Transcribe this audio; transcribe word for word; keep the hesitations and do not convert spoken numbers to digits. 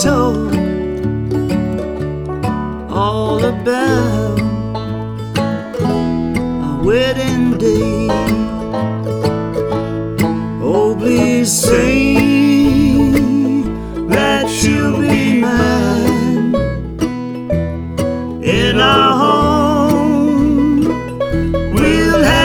talk all about our wedding day. Oh, please say that you'll be mine.